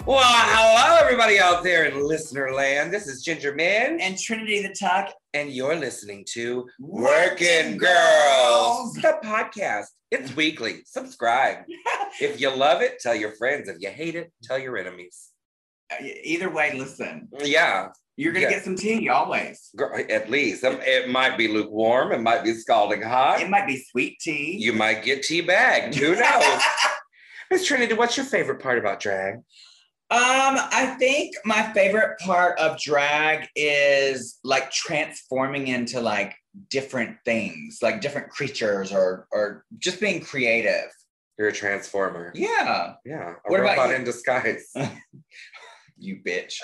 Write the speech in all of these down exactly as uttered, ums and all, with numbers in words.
Well, hello, everybody out there in listener land. This is Ginger Man and Trinity the Tuck, and you're listening to Working Working Girls, the podcast. It's weekly. Subscribe. If you love it, tell your friends. If you hate it, tell your enemies. Either way, listen. Yeah. You're going to yeah. get some tea, always. At least. It might be lukewarm. It might be scalding hot. It might be sweet tea. You might get tea bagged. Who knows? Miss Trinity, what's your favorite part about drag? Um, I think my favorite part of drag is like transforming into like different things, like different creatures or or just being creative. You're a transformer. Yeah. Yeah. A what robot about you? in disguise. You bitch.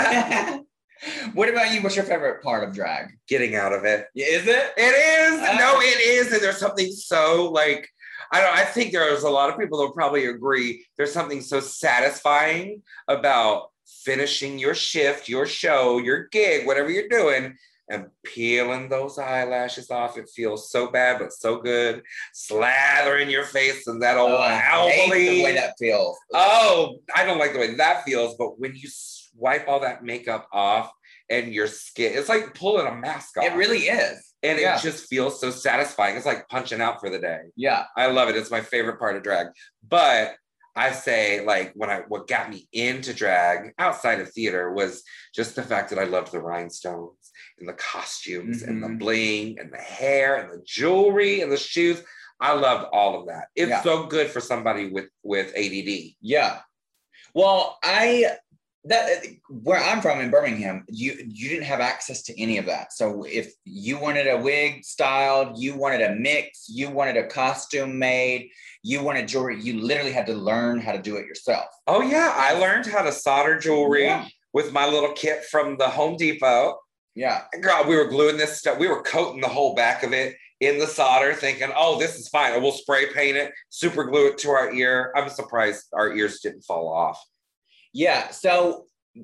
What about you? What's your favorite part of drag? Getting out of it. Is it? It is. Uh, no, it is. And there's something so like, I don't, I think there's a lot of people that will probably agree. There's something so satisfying about finishing your shift, your show, your gig, whatever you're doing, and peeling those eyelashes off. It feels so bad, but so good. Slather in your face and that old oh, I hate the way that feels. Oh, I don't like the way that feels, but when you wipe all that makeup off and your skin, it's like pulling a mask off. It really is. And yeah. it just feels so satisfying. It's like punching out for the day. Yeah. I love it. It's my favorite part of drag. But I say, like, when I what got me into drag outside of theater was just the fact that I loved the rhinestones and the costumes mm-hmm. and the bling and the hair and the jewelry and the shoes. I loved all of that. It's yeah. so good for somebody with, with A D D. Yeah. Well, I... That where I'm from in Birmingham, you you didn't have access to any of that. So if you wanted a wig styled, you wanted a mix, you wanted a costume made, you wanted jewelry, you literally had to learn how to do it yourself. Oh yeah, I learned how to solder jewelry yeah. with my little kit from the Home Depot. Yeah, girl, we were gluing this stuff. We were coating the whole back of it in the solder, thinking, "Oh, this is fine. We'll spray paint it, super glue it to our ear." I'm surprised our ears didn't fall off. Yeah, so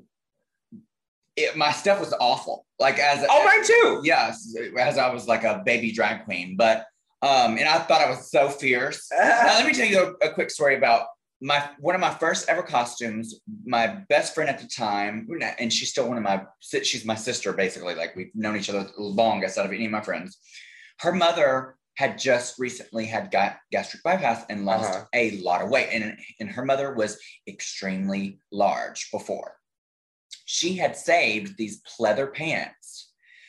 it, my stuff was awful. Like as oh, mine too. Yes, as I was like a baby drag queen, but um, and I thought I was so fierce. Now, let me tell you a, a quick story about my one of my first ever costumes. My best friend at the time, and she's still one of my she's my sister basically. Like we've known each other the longest out of any of my friends. Her mother had just recently had got gastric bypass and lost uh-huh. a lot of weight. And, and her mother was extremely large before. She had saved these pleather pants.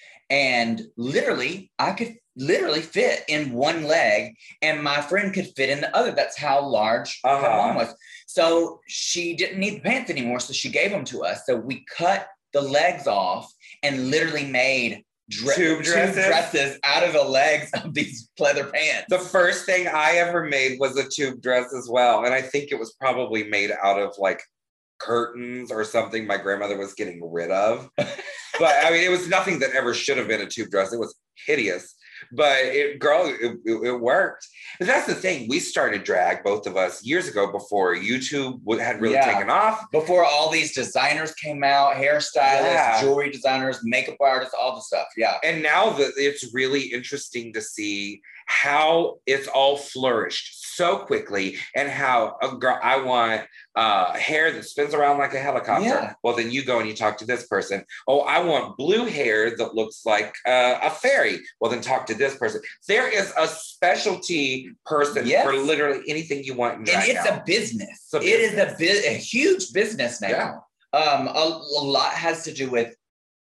And literally, I could literally fit in one leg and my friend could fit in the other. That's how large uh-huh. her mom was. So she didn't need the pants anymore. So she gave them to us. So we cut the legs off and literally made Dre- tube dresses. Tube dresses out of the legs of these pleather pants. The first thing I ever made was a tube dress as well. And I think it was probably made out of like curtains or something my grandmother was getting rid of. But I mean, it was nothing that ever should have been a tube dress. It was hideous. But it, girl, it, it, it worked. And that's the thing. We started drag, both of us, years ago before YouTube had really yeah. taken off. Before all these designers came out, hairstylists, yeah. jewelry designers, makeup artists, all the stuff. Yeah. And now that it's really interesting to see how it's all flourished so quickly and how a girl, I want uh, hair that spins around like a helicopter. Yeah. Well, then you go and you talk to this person. Oh, I want blue hair that looks like uh, a fairy. Well, then talk to this person. There is a specialty person yes. for literally anything you want. In and it's now. a business. It's a business. It is a, bi- a huge business now. Yeah. Um, a, a lot has to do with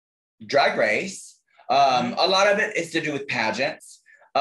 Drag Race. Um, mm-hmm. A lot of it is to do with pageants.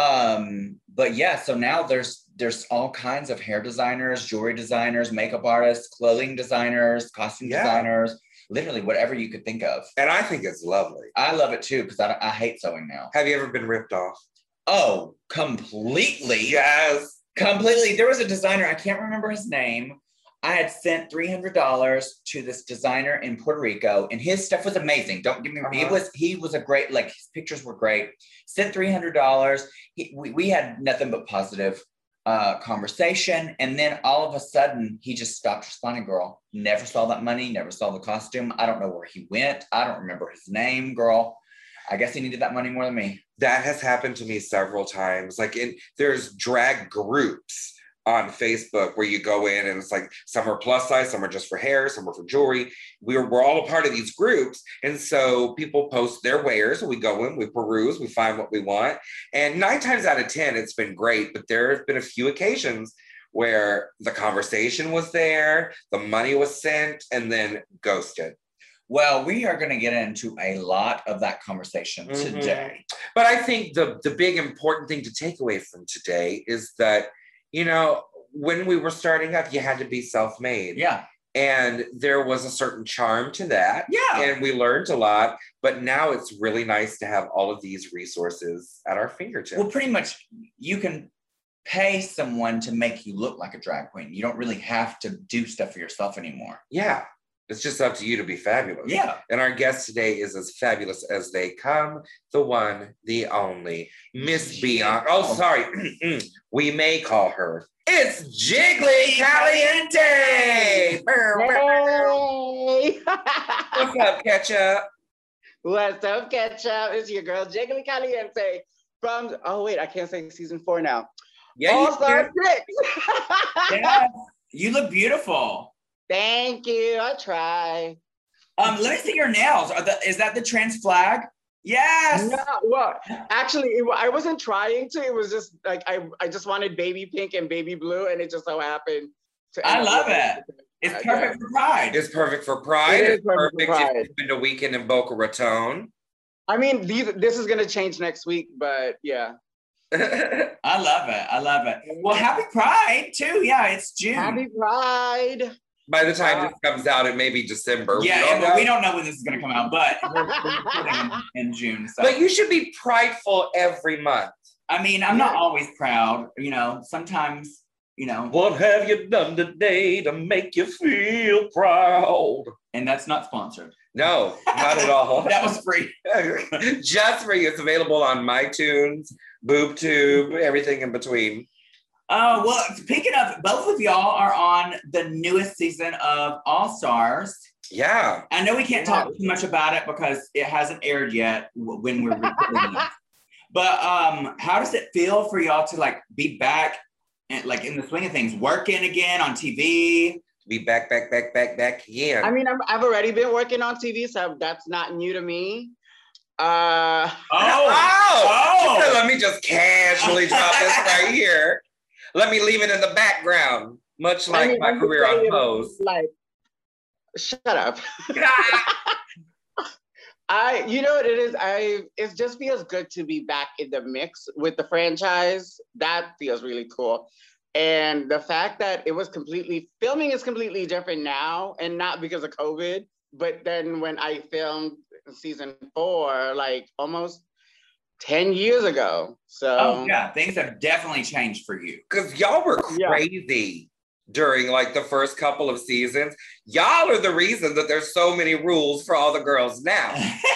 Um, but yeah, so now there's there's all kinds of hair designers, jewelry designers, makeup artists, clothing designers, costume yeah. designers, literally whatever you could think of. And I think it's lovely. I love it too, because I, I hate sewing now. Have you ever been ripped off? Oh, completely. Yes. Completely. There was a designer, I can't remember his name. I had sent three hundred dollars to this designer in Puerto Rico, and his stuff was amazing. Don't get me wrong. Uh-huh. He was, he was a great, like his pictures were great. Sent three hundred dollars. He, we, we had nothing but positive uh, conversation. And then all of a sudden he just stopped responding, girl. Never saw that money, never saw the costume. I don't know where he went. I don't remember his name, girl. I guess he needed that money more than me. That has happened to me several times. Like in, there's drag groups on Facebook where you go in and it's like some are plus size, some are just for hair, some are for jewelry. We're, we're all a part of these groups. And so people post their wares. We go in, we peruse, we find what we want. And nine times out of ten, it's been great. But there have been a few occasions where the conversation was there, the money was sent, and then ghosted. Well, we are going to get into a lot of that conversation mm-hmm. today. But I think the, the big important thing to take away from today is that, you know, when we were starting up, you had to be self-made. Yeah. And there was a certain charm to that. Yeah. And we learned a lot. But now it's really nice to have all of these resources at our fingertips. Well, pretty much you can pay someone to make you look like a drag queen. You don't really have to do stuff for yourself anymore. Yeah. It's just up to you to be fabulous. Yeah. And our guest today is as fabulous as they come. The one, the only, Miss Bianca. Oh, sorry. We may call her. It's Jiggly Caliente. Hey. What's up, Ketchup? What's up, Ketchup? It's your girl, Jiggly Caliente. From, oh, wait, I can't say season four now. Yeah, All Star six. Yeah. You look beautiful. Thank you. I try. Um, let me see your nails. Are the, is that the trans flag? Yes. No, well, actually, it, I wasn't trying to. It was just like I, I just wanted baby pink and baby blue, and it just so happened to. I love it. It's uh, perfect yeah. for Pride. It's perfect for Pride. It it's perfect, perfect for Pride. if you've been to Weekend in Boca Raton. I mean, these, this is gonna change next week, but yeah. I love it. I love it. Well, happy Pride too. Yeah, it's June. Happy Pride. By the time uh, this comes out, it may be December. Yeah, we don't, yeah, we don't know when this is going to come out, but we're, we're in, in June. So. But you should be prideful every month. I mean, I'm not always proud. You know, sometimes, you know. What have you done today to make you feel proud? And that's not sponsored. No, not at all. That was free. Just for you. It's available on MyTunes, BoobTube, everything in between. Uh, well, speaking of, both of y'all are on the newest season of All Stars. Yeah. I know we can't talk too much about it because it hasn't aired yet when we're recording this. But um, how does it feel for y'all to like be back and like in the swing of things, working again on T V? Be back, back, back, back, back again. I mean, I'm, I've already been working on T V, so that's not new to me. Uh, oh, oh, oh. Let me just casually drop this right here. Let me leave it in the background, much like I mean, my I'm career on Pose. Like, shut up. I, you know what it is? I, it just feels good to be back in the mix with the franchise. That feels really cool. And the fact that it was completely, filming is completely different now, and not because of COVID, but then when I filmed season four, like almost ten years ago. So oh yeah, things have definitely changed for you. Because y'all were crazy yeah. during like the first couple of seasons. Y'all are the reason that there's so many rules for all the girls now.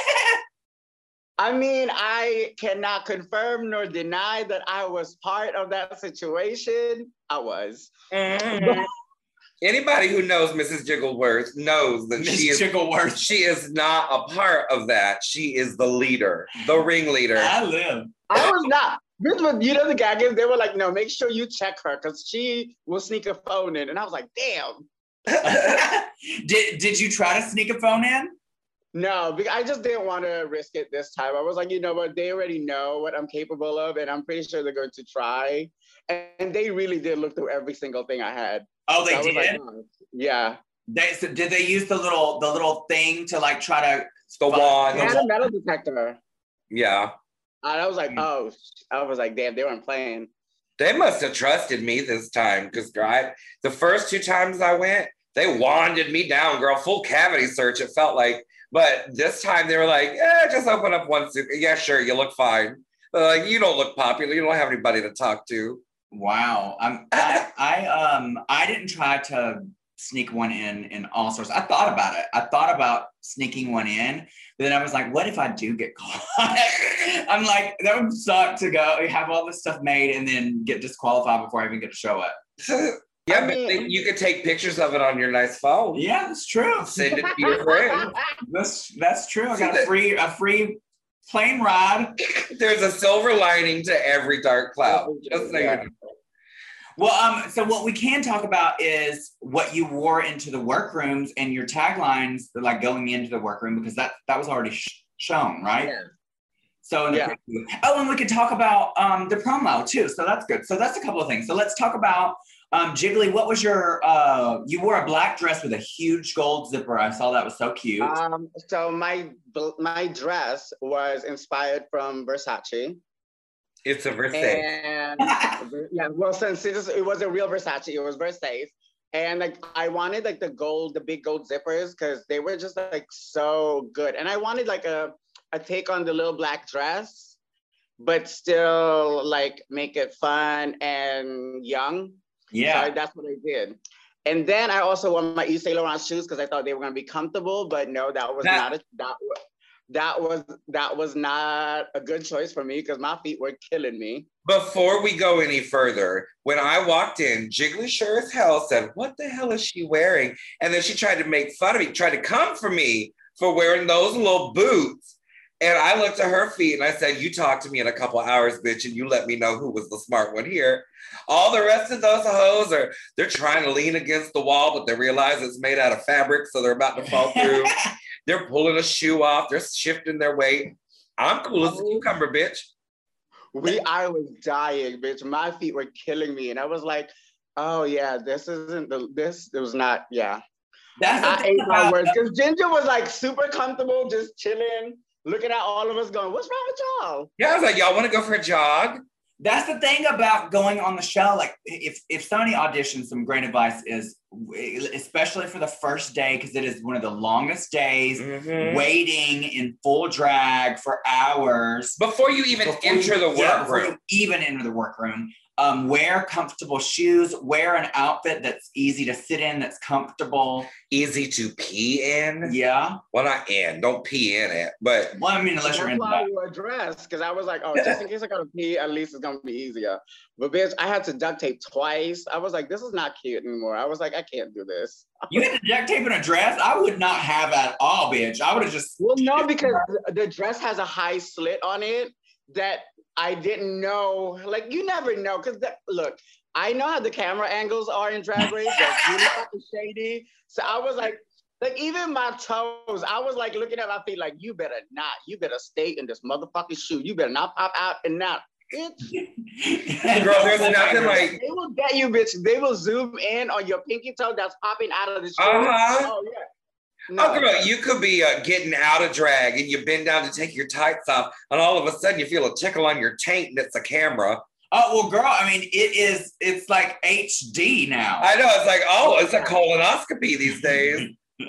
I mean, I cannot confirm nor deny that I was part of that situation. I was. Mm-hmm. Anybody who knows Missus Jiggleworth knows that Miss she is Jiggleworth. She is not a part of that. She is the leader, the ringleader. I live. I was not. This was, you know, the gag is they were like, no, make sure you check her because she will sneak a phone in. And I was like, damn. did Did you try to sneak a phone in? No, because I just didn't want to risk it this time. I was like, you know what? They already know what I'm capable of, and I'm pretty sure they're going to try. And they really did look through every single thing I had. Oh, they so did? Like, oh. Yeah. They, so did they use the little the little thing to like try to the wand? They had a metal detector. Yeah. And I was like, oh, I was like, damn, they weren't playing. They must have trusted me this time because the first two times I went, they wanded me down, girl, full cavity search. It felt like, but this time they were like, eh, just open up one suit. Yeah, sure, you look fine. They're like, you don't look popular. You don't have anybody to talk to. Wow. I'm, I, I, um, I didn't try to sneak one in in All Stars. I thought about it. I thought about sneaking one in, but then I was like, what if I do get caught? I'm like, that would suck to go have all this stuff made and then get disqualified before I even get to show it. Yeah, I mean, but you could take pictures of it on your nice phone. Yeah, that's true. Send it to your friend. That's that's true. I got a free a free plane ride. There's a silver lining to every dark cloud. Just so yeah. you know. Well, um, so what we can talk about is what you wore into the workrooms and your taglines, like going into the workroom, because that that was already sh- shown, right? Yeah. So, in the yeah. oh, and we could talk about um, the promo too. So that's good. So that's a couple of things. So let's talk about um, Jiggly. What was your? Uh, you wore a black dress with a huge gold zipper. I saw that was so cute. Um, so my my dress was inspired from Versace. It's a Versace. And yeah, well, since it, is, it was a real Versace, it was Versace. And like I wanted like the gold, the big gold zippers, because they were just like so good. And I wanted like a, a take on the little black dress, but still like make it fun and young. Yeah. So that's what I did. And then I also wore my Yves Saint Laurent shoes because I thought they were gonna be comfortable, but no, that was that, not a that was That was that was not a good choice for me because my feet were killing me. Before we go any further, when I walked in, Jiggly sure as hell said, "What the hell is she wearing?" And then she tried to make fun of me, tried to come for me for wearing those little boots. And I looked at her feet and I said, "You talk to me in a couple hours, bitch, and you let me know who was the smart one here." All the rest of those hoes are, they're trying to lean against the wall, but they realize it's made out of fabric, so they're about to fall through. They're pulling a shoe off. They're shifting their weight. I'm cool as a cucumber, bitch. We, I was dying, bitch. My feet were killing me. And I was like, oh yeah, this isn't the, this, it was not, yeah. That's I ate my words. Because Ginger was like super comfortable, just chilling, looking at all of us going, what's wrong with y'all? Yeah, I was like, y'all want to go for a jog? That's the thing about going on the show. Like if, if somebody auditions, some great advice is, especially for the first day, because it is one of the longest days, mm-hmm. waiting in full drag for hours. Before you even before enter you, the yeah, workroom. Even enter the workroom. Um, wear comfortable shoes, wear an outfit that's easy to sit in, that's comfortable. Easy to pee in? Yeah. Well, not in, don't pee in it, but. Well, I mean, unless you're in that. That's why I wore a dress, because I was like, oh, just in case I gotta pee, at least it's gonna be easier. But bitch, I had to duct tape twice. I was like, this is not cute anymore. I was like, I can't do this. You had to duct tape in a dress? I would not have at all, bitch. I would have just. Well, no, because the dress has a high slit on it that I didn't know, like you never know, because look, I know how the camera angles are in Drag Race, that's really fucking shady. So I was like, like even my toes, I was like looking at my feet like, you better not, you better stay in this motherfucking shoe. You better not pop out and not, bitch. Girl, there's nothing like. They will get you, bitch. They will zoom in on your pinky toe that's popping out of the shoe. Uh-huh. Oh, yeah. No. Oh, girl, you could be uh, getting out of drag and you bend down to take your tights off, and all of a sudden you feel a tickle on your taint and it's a camera. Oh, well, girl, I mean, it is, it's like H D now. I know, it's like, oh, it's a colonoscopy these days.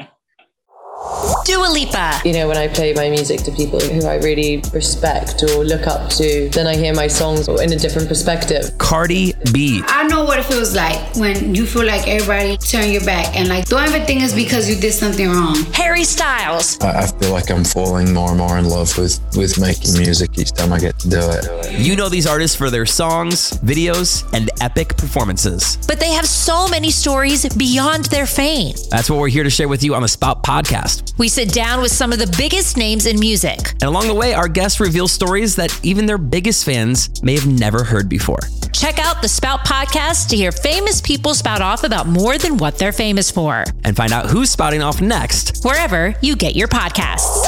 Dua Lipa. You know, when I play my music to people who I really respect or look up to, then I hear my songs in a different perspective. Cardi B. I know what it feels like when you feel like everybody turn your back and like don't ever think it's because you did something wrong. Harry Styles. I feel like I'm falling more and more in love with, with making music each time I get to do it. You know these artists for their songs, videos, and epic performances. But they have so many stories beyond their fame. That's what we're here to share with you on the Spout Podcast. We sit down with some of the biggest names in music. And along the way, our guests reveal stories that even their biggest fans may have never heard before. Check out the Spout Podcast to hear famous people spout off about more than what they're famous for. And find out who's spouting off next, wherever you get your podcasts.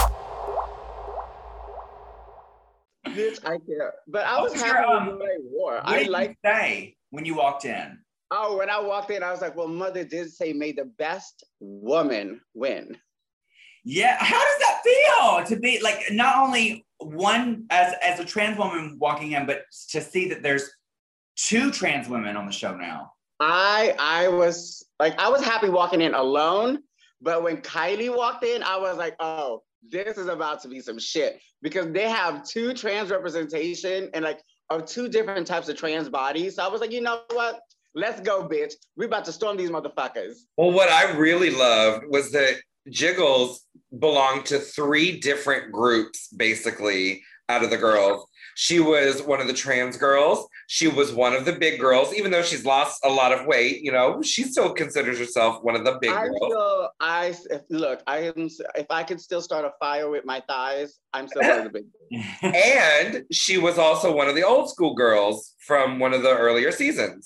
Bitch, I can't. But I was What's happy your, um, with what I wore. What I did like you say when you walked in? Oh, when I walked in, I was like, well, mother did say, may the best woman win. Yeah, how does that feel to be like not only one as as a trans woman walking in, but to see that there's two trans women on the show now? I I was like, I was happy walking in alone, but when Kylie walked in, I was like, oh, this is about to be some shit because they have two trans representation and like of two different types of trans bodies. So I was like, you know what? Let's go, bitch. We're about to storm these motherfuckers. Well, what I really loved was that Jiggles belonged to three different groups, basically, out of the girls. She was one of the trans girls. She was one of the big girls, even though she's lost a lot of weight. You know, she still considers herself one of the big I girls. Still, I if, look. I am. If I could still start a fire with my thighs, I'm still one of the big girls. And she was also one of the old school girls from one of the earlier seasons.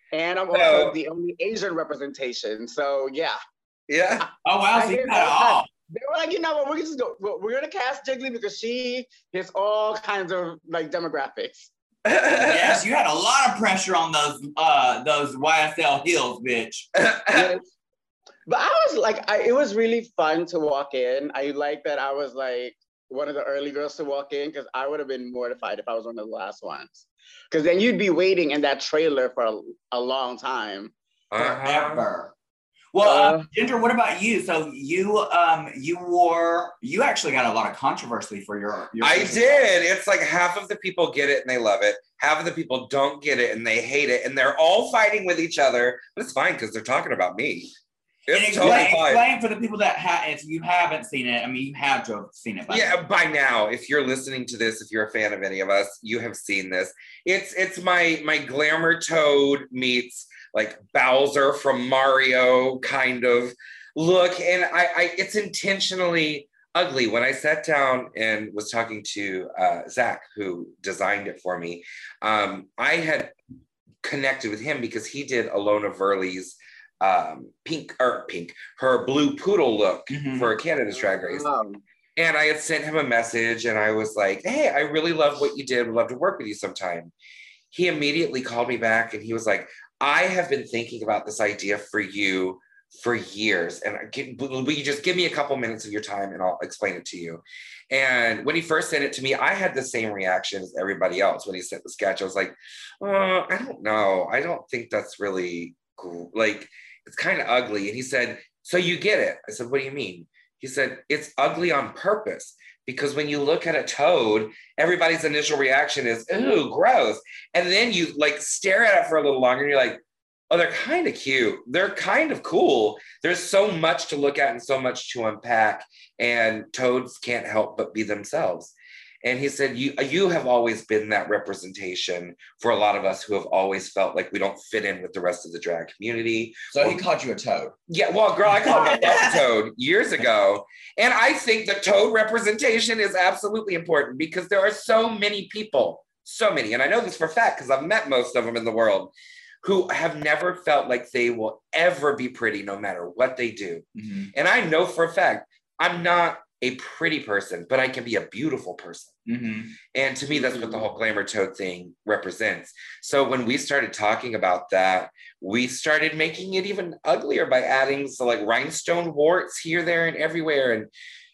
And I'm also so, the only Asian representation. So yeah. Yeah. Oh wow, so you got it all. They were like, you know what, we're just go we're gonna cast Jiggly because she hits all kinds of like demographics. Yes, you had a lot of pressure on those uh those Y S L heels, bitch. Yes. But I was like, I, it was really fun to walk in. I like that I was like one of the early girls to walk in because I would have been mortified if I was one of the last ones. Because then you'd be waiting in that trailer for a, a long time. Forever. Well, uh, uh, Ginger, what about you? So you um you wore you actually got a lot of controversy for your. your I did. It's like half of the people get it and they love it. Half of the people don't get it and they hate it, and they're all fighting with each other. But it's fine because they're talking about me. It's and explain, totally explain for the people that ha- if you haven't seen it. I mean, you have to have seen it. By yeah, now. by now, if you're listening to this, if you're a fan of any of us, you have seen this. It's it's my my glamour Toad meets like Bowser from Mario kind of look, and I, I it's intentionally ugly. When I sat down and was talking to uh, Zach, who designed it for me, um, I had connected with him because he did Alona Verley's um pink or pink her blue poodle look mm-hmm. for Canada's Drag Race. Um, and I had sent him a message and I was like, hey, I really love what you did, would love to work with you sometime. He immediately called me back and he was like, I have been thinking about this idea for you for years, and will you just give me a couple minutes of your time and I'll explain it to you. And when he first sent it to me, I had the same reaction as everybody else. When he sent the sketch, I was like, oh, I don't know, I don't think that's really cool. Like, it's kind of ugly. And he said, so you get it? I said, what do you mean? He said, it's ugly on purpose because when you look at a toad, everybody's initial reaction is, ooh, gross. And then you like stare at it for a little longer and you're like, oh, they're kind of cute. They're kind of cool. There's so much to look at and so much to unpack, and toads can't help but be themselves. And he said, you, you have always been that representation for a lot of us who have always felt like we don't fit in with the rest of the drag community. So well, he called you a toad. Yeah, well, girl, I called myself a toad years ago. And I think that toad representation is absolutely important because there are so many people, so many, and I know this for a fact because I've met most of them in the world, who have never felt like they will ever be pretty no matter what they do. Mm-hmm. And I know for a fact, I'm not a pretty person, but I can be a beautiful person. Mm-hmm. And to me, that's what the whole glamour toad thing represents. So when we started talking about that, we started making it even uglier by adding so like rhinestone warts here, there, and everywhere. And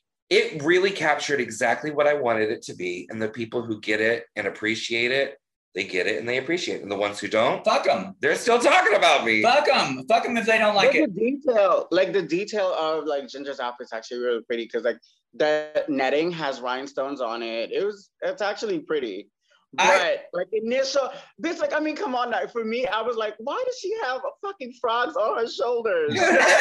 it really captured exactly what I wanted it to be. And the people who get it and appreciate it, they get it and they appreciate it. And the ones who don't, fuck them. They're still talking about me. Fuck them. Fuck them if they don't like but it. The detail, like the detail of like Ginger's outfit's actually really pretty because like the netting has rhinestones on it. It was, it's actually pretty. But I, like initial, this like, I mean, come on now. For me, I was like, why does she have fucking frogs on her shoulders?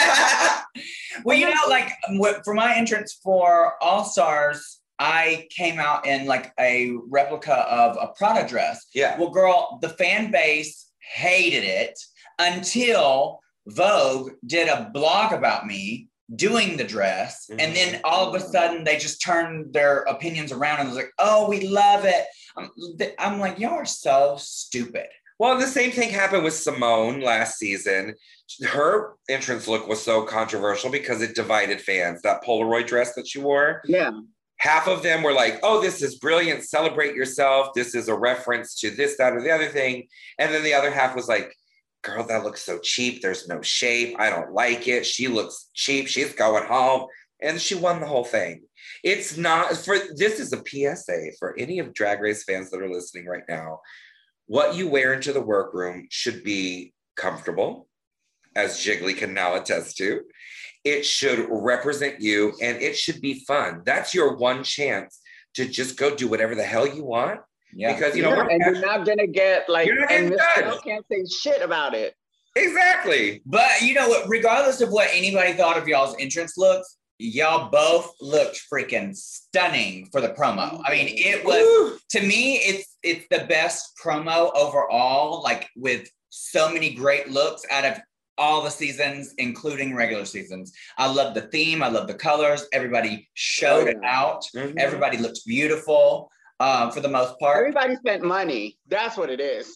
Well, you know, like for my entrance for All Stars, I came out in like a replica of a Prada dress. Yeah. Well, girl, the fan base hated it until Vogue did a blog about me doing the dress. Mm-hmm. And then all of a sudden they just turned their opinions around and was like, oh, we love it. I'm, I'm like, y'all are so stupid. Well, the same thing happened with Simone last season. Her entrance look was so controversial because it divided fans. That Polaroid dress that she wore. Yeah. Half of them were like, oh, this is brilliant. Celebrate yourself. This is a reference to this, that, or the other thing. And then the other half was like, girl, that looks so cheap. There's no shape. I don't like it. She looks cheap. She's going home. And she won the whole thing. It's not for, this is a P S A for any of Drag Race fans that are listening right now. What you wear into the workroom should be comfortable, as Jiggly can now attest to. It should represent you and it should be fun. That's your one chance to just go do whatever the hell you want. Yeah. Because, you know, yeah, and you're not going to get like, and Miss Girl can't say shit about it. Exactly. But you know what, regardless of what anybody thought of y'all's entrance looks, y'all both looked freaking stunning for the promo. I mean, it was, Woo! To me, it's it's the best promo overall, like with so many great looks out of all the seasons, including regular seasons. I love the theme. I love the colors. Everybody showed it out. Mm-hmm. Everybody looked beautiful uh, for the most part. Everybody spent money. That's what it is.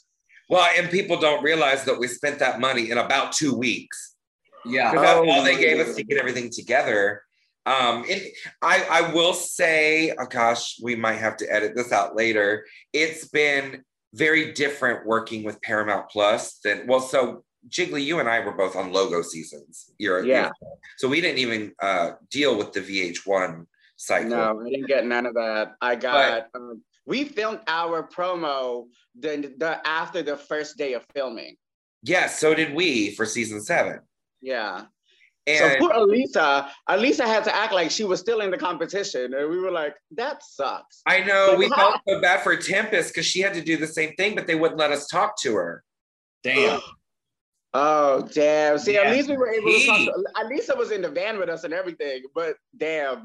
Well, and people don't realize that we spent that money in about two weeks. Yeah. Because that's Oh, all they gave yeah. us to get everything together. Um, it, I, I will say, oh gosh, we might have to edit this out later. It's been very different working with Paramount Plus than, well, so Jiggly, you and I were both on logo seasons. You're, Yeah. you're, so we didn't even uh, deal with the V H one cycle. No, I didn't get none of that. I got, but, um, we filmed our promo the, the after the first day of filming. Yeah, so did we for season seven. Yeah. And so poor Elisa, Elisa had to act like she was still in the competition. And we were like, that sucks. I know, like, we how? felt so bad for Tempest because she had to do the same thing, but they wouldn't let us talk to her. Damn. Oh, damn. See, Yeah. at least we were able to talk to, Elisa was in the van with us and everything, but damn.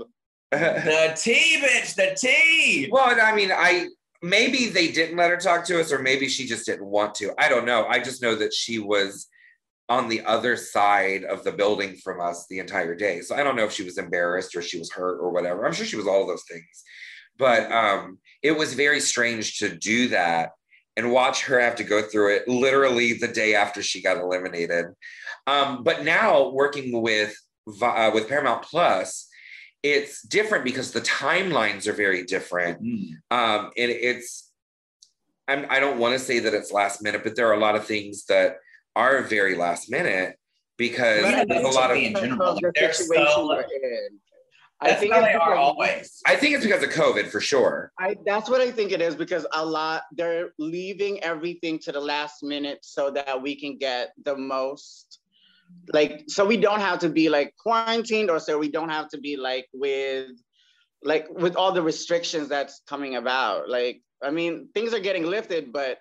The tea, bitch, the tea. Well, I mean, I maybe they didn't let her talk to us, or maybe she just didn't want to. I don't know. I just know that she was on the other side of the building from us the entire day. So I don't know if she was embarrassed or she was hurt or whatever. I'm sure she was all of those things. But um, it was very strange to do that and watch her have to go through it literally the day after she got eliminated. Um, but now working with uh, with Paramount Plus, it's different because the timelines are very different. Mm. Um, and it's, I'm, I don't want to say that it's last minute, but there are a lot of things that are very last minute because Yeah, there's a lot of, in general, the they're situation so- we're in. I That's think how it's they are because- always. I think it's because of COVID for sure. I, that's what I think it is, because a lot, they're leaving everything to the last minute so that we can get the most, like, so we don't have to be like quarantined, or so we don't have to be like with, like with all the restrictions that's coming about. Like, I mean, things are getting lifted, but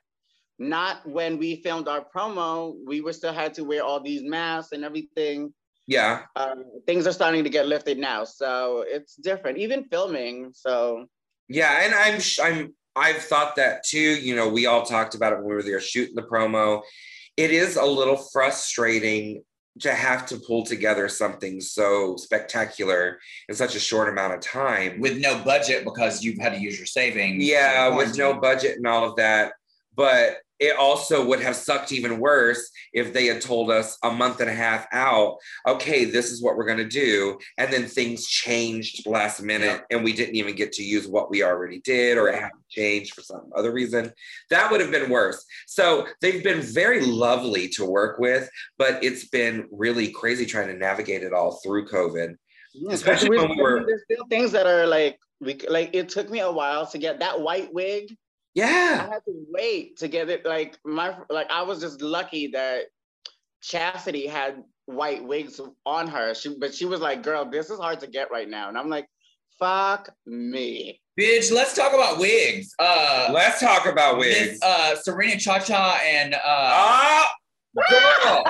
not when we filmed our promo. We were still had to wear all these masks and everything. Yeah. Um, things are starting to get lifted now, so it's different. Even filming, so Yeah, and I'm I'm I've thought that too. You know, we all talked about it when we were there shooting the promo. It is a little frustrating to have to pull together something so spectacular in such a short amount of time. With no budget because you've had to use your savings. Yeah, for with no quarantine. budget and all of that. But it also would have sucked even worse if they had told us a month and a half out, okay, this is what we're going to do. And then things changed last minute and we didn't even get to use what we already did, or it had to change for some other reason. That would have been worse. So they've been very lovely to work with, but it's been really crazy trying to navigate it all through COVID. yeah, Especially when we were- there's still things that are like, we like it took me a while to get that white wig. I Yeah. had to wait to get it. Like my, like I was just lucky that Chastity had white wigs on her. She, but she was like, "Girl, this is hard to get right now," and I'm like, "Fuck me." Bitch, let's talk about wigs. Uh, Let's talk about wigs. Miss, uh, Serena Chacha and uh, Ah! girl.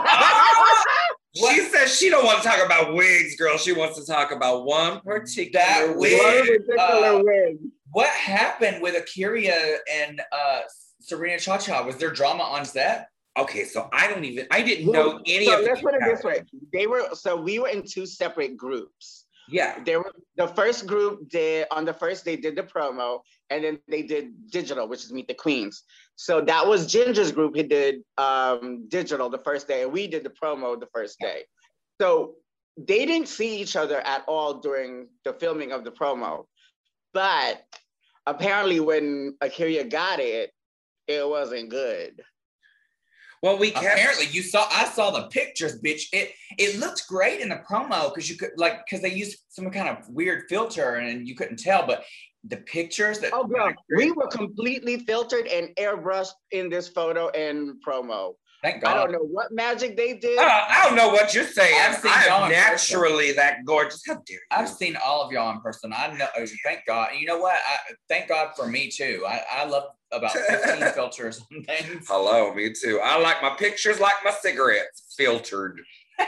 She says she don't want to talk about wigs, girl. She wants to talk about one particular That wig. One wig. particular uh, wig. What happened with Akira and uh, Serena Chacha? Was there drama on set? Okay, so I don't even, I didn't Well, know any so of let's this put it this happened. way: they were so we were in two separate groups. Yeah. They were the first group did on the first they did the promo, and then they did digital, which is Meet the Queens. So that was Ginger's group who did um, digital the first day, and we did the promo the first day. So they didn't see each other at all during the filming of the promo, but apparently when Akira got it, it wasn't good. Well, we kept, Apparently, you saw. I saw the pictures, bitch. It it looked great in the promo because you could like because they used some kind of weird filter and you couldn't tell, but the pictures that Oh, girl, we were completely filtered and airbrushed in this photo and promo. thank I God. don't know what magic they did. uh, I don't know what you're saying. I've seen y'all I'm in naturally that gorgeous. How dare you? I've seen all of y'all in person. I know. Thank God. And you know what? I, thank God for me too. I, I love about fifteen filters and things. Hello, me too. I like my pictures like my cigarettes filtered.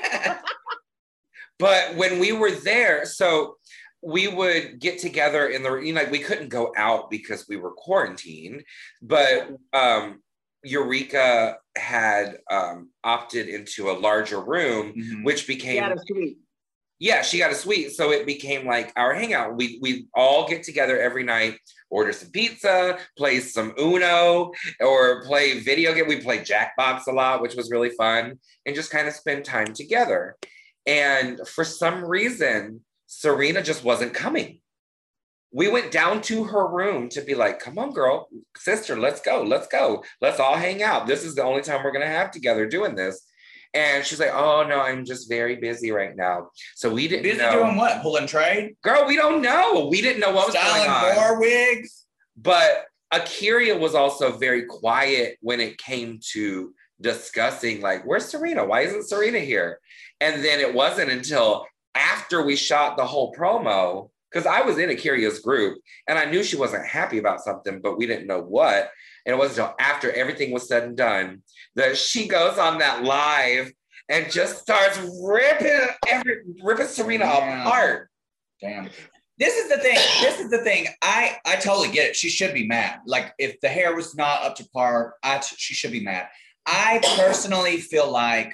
But when we were there, so we would get together in the, you know, like we couldn't go out because we were quarantined, but um, Eureka had um, opted into a larger room, Mhm. which became, Yeah, the suite. Yeah, she got a suite. So it became like our hangout. We we all get together every night, order some pizza, play some Uno, or play video game. We play Jackbox a lot, which was really fun, and just kind of spend time together. And for some reason, Serena just wasn't coming. We went down to her room to be like, come on, girl, sister, let's go, let's go. Let's all hang out. This is the only time we're going to have together doing this. And she's like, oh, no, I'm just very busy right now. So we didn't busy know. Doing what? Pulling trade? Girl, we don't know. We didn't know what was Styling going on. more wigs? But A'keria was also very quiet when it came to discussing, like, where's Serena? Why isn't Serena here? And then it wasn't until after we shot the whole promo, because I was in A'keria's group and I knew she wasn't happy about something, but we didn't know what. And it wasn't until after everything was said and done that she goes on that live and just starts ripping every ripping Serena Damn. apart. Damn. This is the thing. This is the thing. I, I totally get it. She should be mad. Like if the hair was not up to par, I, she should be mad. I personally feel like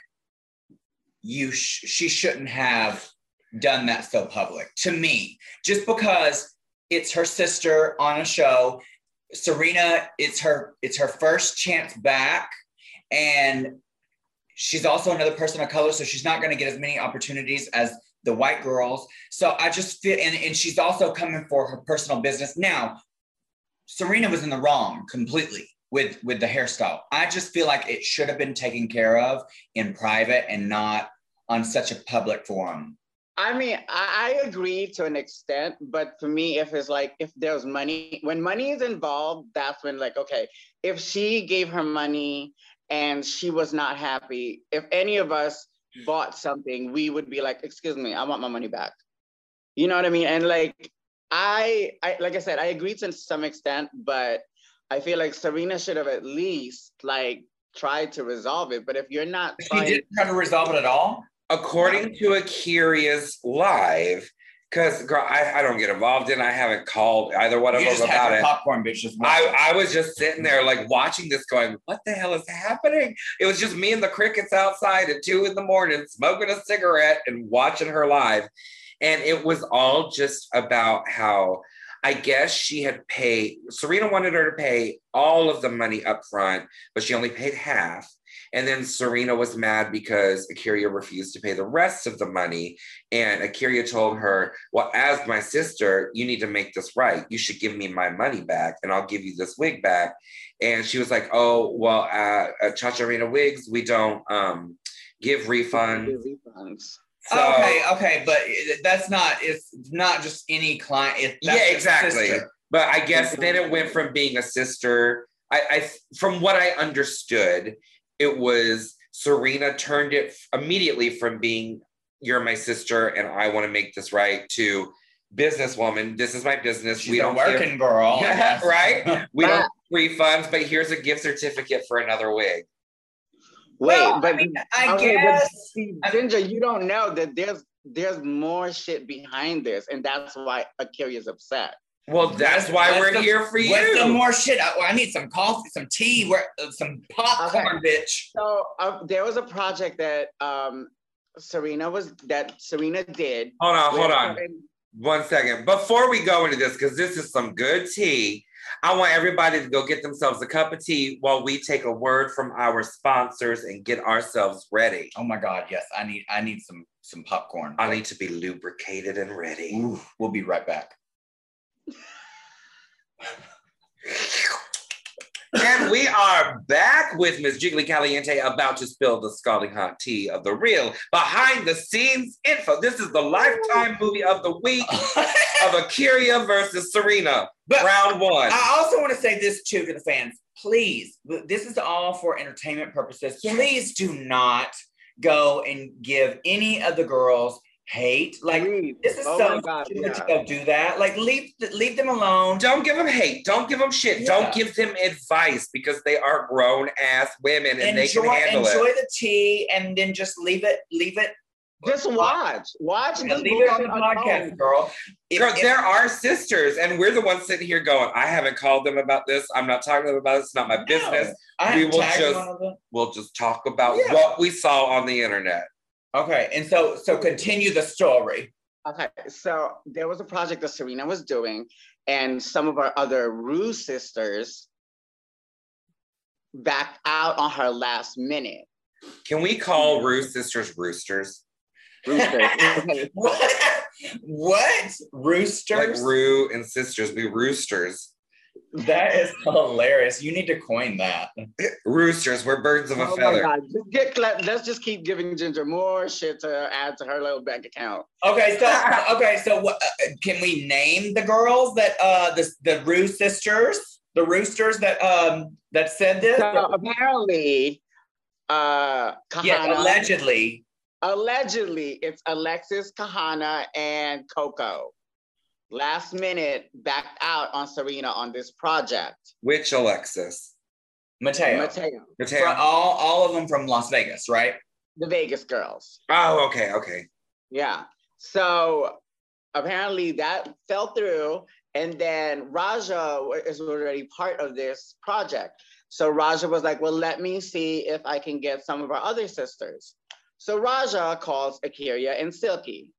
you sh- she shouldn't have done that so public to me, just because it's her sister on a show. Serena, it's her, it's her first chance back. And she's also another person of color. So she's not going to get as many opportunities as the white girls. So I just feel, and, and she's also coming for her personal business. Now, Serena was in the wrong completely with, with the hairstyle. I just feel like it should have been taken care of in private and not on such a public forum. I mean, I agree to an extent, but for me, if it's like, if there's money, when money is involved, that's when like, okay, if she gave her money and she was not happy, if any of us bought something, we would be like, excuse me, I want my money back. You know what I mean? And like, I, I like I said, I agree to some extent, but I feel like Serena should have at least like tried to resolve it. But if you're not she trying- didn't try to resolve it at all? According to A'keria's live, because girl, I, I don't get involved in. I haven't called either one of them about it. Popcorn bitches. I, I was just sitting there like watching this, going, "What the hell is happening?" It was just me and the crickets outside at two in the morning, smoking a cigarette and watching her live, and it was all just about how I guess she had paid. Serena wanted her to pay all of the money up front, but she only paid half. And then Serena was mad because A'keria refused to pay the rest of the money. And A'keria told her, well, as my sister, you need to make this right. You should give me my money back and I'll give you this wig back. And she was like, oh, well, uh, at Cha Cha Arena Wigs, we don't um, give refunds. Give refunds. So, okay, okay, but that's not, it's not just any client. It, that's yeah, exactly. But I guess then it went from being a sister. I, I from what I understood, it was Serena turned it immediately from being, you're my sister and I want to make this right, to businesswoman. This is my business. She's we a don't working give, girl. right? We don't refunds, but here's a gift certificate for another wig. Wait, well, but I, mean, I okay, guess but see, Ginger, you don't know that there's there's more shit behind this, and that's why A'keria's upset. Well, that's why what's we're the, here for you. What's some more shit? I, I need some coffee, some tea, where uh, some popcorn, okay. bitch. So uh, there was a project that um, Serena was that Serena did. Hold on, hold on. One second. Before we go into this, because this is some good tea, I want everybody to go get themselves a cup of tea while we take a word from our sponsors and get ourselves ready. Oh my God, yes. I need I need some some popcorn. I need to be lubricated and ready. Ooh, we'll be right back. And we are back with Miss Jiggly Caliente, about to spill the scalding hot tea of the real behind the scenes info. This is the Lifetime movie of the week of A'keria versus Serena, but round one. I also want to say this too to the fans. Please, this is all for entertainment purposes. Yes. Please do not go and give any of the girls hate. Like, this is oh so God, yeah. to go do that. Like, leave leave them alone. Don't give them hate. Don't give them shit. Yeah. Don't give them advice, because they are grown ass women and enjoy, they can handle enjoy it. Enjoy the tea and then just leave it. Leave it. Just watch. Watch. And leave it on the podcast, home. girl. If, girl, if, there are sisters, and we're the ones sitting here going, I haven't called them about this. I'm not talking to them about it. It's not my no, business. We will just we'll just talk about yeah. what we saw on the internet. Okay, and so so continue the story. Okay, so there was a project that Serena was doing, and some of our other Rue sisters backed out on her last minute. Can we call Rue sisters roosters? Roosters. What? What? Roosters? Like Rue and sisters, we roosters. That is hilarious. You need to coin that. Roosters, we're birds of a oh feather. My God. Just get, let's just keep giving Ginger more shit to add to her little bank account. Okay, so okay, so what? Uh, can we name the girls that uh the the Rue sisters, the roosters that um that said this? So apparently, uh, Kahana, yeah, allegedly, allegedly, it's Alexis, Kahana, and Coco. Last minute backed out on Serena on this project. Which Alexis? Mateo. Mateo. Mateo. For all, all of them from Las Vegas, right? The Vegas girls. Oh, okay, okay. Yeah. So apparently that fell through. And then Raja is already part of this project. So Raja was like, well, let me see if I can get some of our other sisters. So Raja calls A'keria and Silky.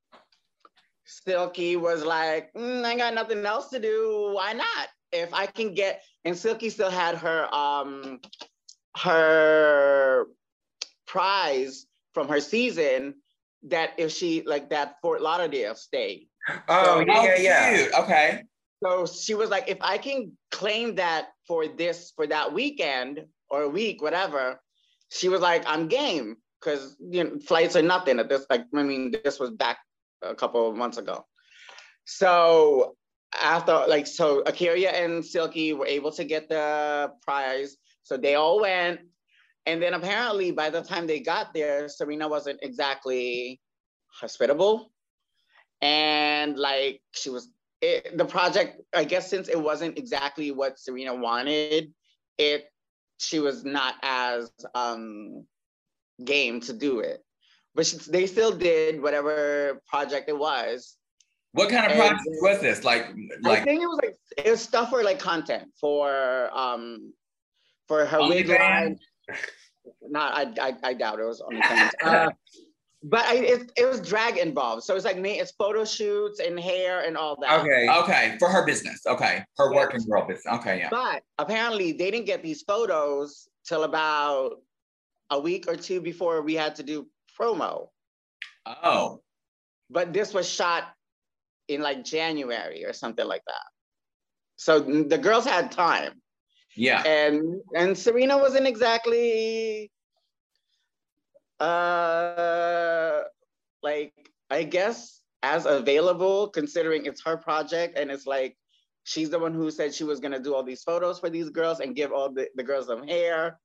Silky was like, mm, I got nothing else to do. Why not? If I can get, and Silky still had her um her prize from her season that if she like that Fort Lauderdale stayed. Oh, so, yeah, yeah, yeah. Cute. Okay. So she was like, if I can claim that for this for that weekend or week, whatever, she was like, I'm game because you know flights are nothing at this. Like I mean, this was back a couple of months ago. So after like, so A'keria and Silky were able to get the prize. So they all went. And then apparently by the time they got there, Serena wasn't exactly hospitable. And like she was, it, the project, I guess since it wasn't exactly what Serena wanted, it, she was not as um, game to do it. But she, they still did whatever project it was. What kind of and project was this? Like, like I think it was like it was stuff for like content for um for her wig line. Not, I, I I doubt it was OnlyFans. uh, but I, it it was drag involved, so it's like me. It's photo shoots and hair and all that. Okay. Okay, for her business. Okay, her Yeah. working girl business. Okay, yeah. But apparently they didn't get these photos till about a week or two before we had to do promo. Oh. But this was shot in like January or something like that. So the girls had time. Yeah. And and Serena wasn't exactly uh like I guess as available considering it's her project and it's like she's the one who said she was gonna do all these photos for these girls and give all the, the girls some hair.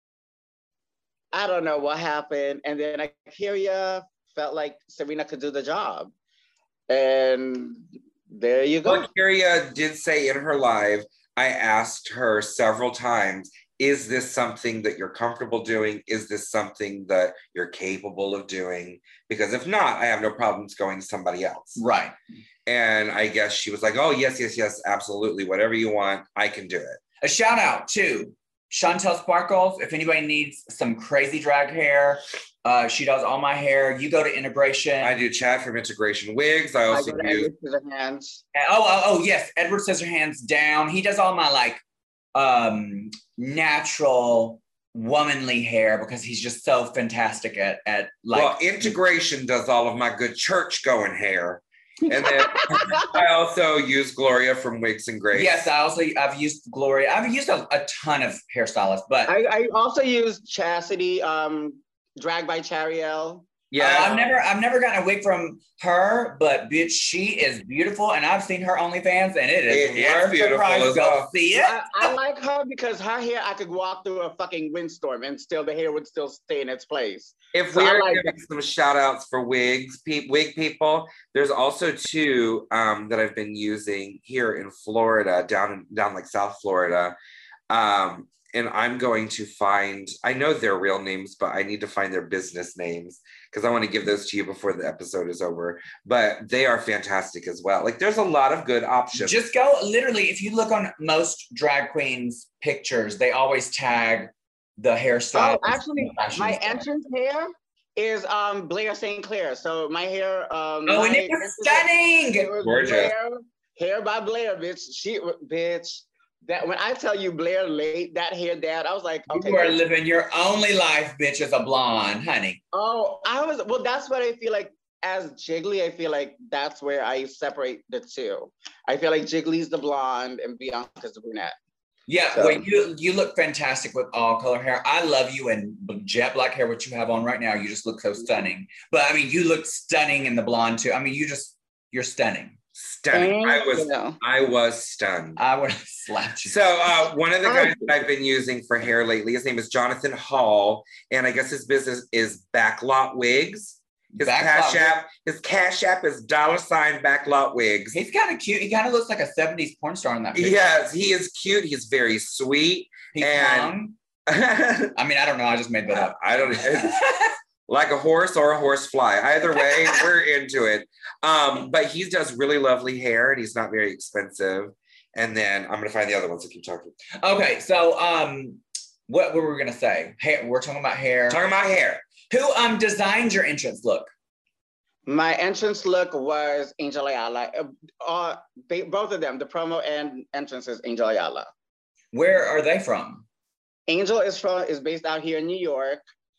I don't know what happened. And then A'keria felt like Serena could do the job. And there you go. Well, A'keria did say in her live, I asked her several times, is this something that you're comfortable doing? Is this something that you're capable of doing? Because if not, I have no problems going to somebody else. Right. And I guess she was like, oh, yes, yes, yes, absolutely. Whatever you want, I can do it. A shout out to Chantel Sparkles. If anybody needs some crazy drag hair, uh, she does all my hair. You go to Integration. I do Chad from Integration Wigs. I also I do. Hands. Oh, oh, oh, yes. Edward Scissorhands down. He does all my like um, natural womanly hair because he's just so fantastic at, at like. Well, Integration does all of my good church going hair. And then I also use Gloria from Wigs and Grace. Yes, I also I've used Gloria. I've used a, a ton of hairstylists, but I, I also use Chastity, um, Drag by Chariel. yeah, uh, I've never I've never gotten a wig from her, but bitch, she is beautiful, and I've seen her OnlyFans, and it is it worth the price. Go well. see it. I, I like her because her hair, I could walk through a fucking windstorm and still the hair would still stay in its place. If So we're I like giving some shout outs for wigs, pe- wig people, there's also two um, that I've been using here in Florida, down in, down like South Florida. Um, and I'm going to find, I know their real names, but I need to find their business names because I want to give those to you before the episode is over. But they are fantastic as well. Like there's a lot of good options. Just go, literally, if you look on most drag queens pictures, they always tag the hairstyle. Oh, actually, my entrance hair is um Blair Saint Clair. So my hair. Um, oh, my, and it was stunning. It was Gorgeous. Blair, hair by Blair, bitch. She, bitch. That when I tell you Blair laid that hair down, I was like, okay. You are living your only life, bitch, as a blonde, honey. Oh, I was. Well, that's what I feel like. As Jiggly, I feel like that's where I separate the two. I feel like Jiggly's the blonde and Bianca's the brunette. Yeah, So. well, you you look fantastic with all color hair. I love you in jet black hair, what you have on right now. You just look so stunning. But I mean, you look stunning in the blonde too. I mean, you just, you're stunning. Stunning. Thank I was you. I was stunned. I would have slapped you. So uh, one of the guys that I've been using for hair lately, his name is Jonathan Hall, and I guess his business is Backlot Wigs. His Backlot cash app, his cash app is dollar sign Backlot Wigs. He's kind of cute. He kind of looks like a seventies porn star in that picture. Yes, he is cute. He's very sweet. He's and I mean, I don't know. I just made that up. I don't like a horse or a horse fly. Either way, we're into it. Um, but he does really lovely hair, and he's not very expensive. And then I'm gonna find the other ones. So keep talking. Okay, so um, what, what were we gonna say? Hair. We're talking about hair. Talking about hair. Who um designed your entrance look? My entrance look was Angel Ayala. Uh, they, both of them, the promo and entrance is Angel Ayala. Where are they from? Angel is from is based out here in New York.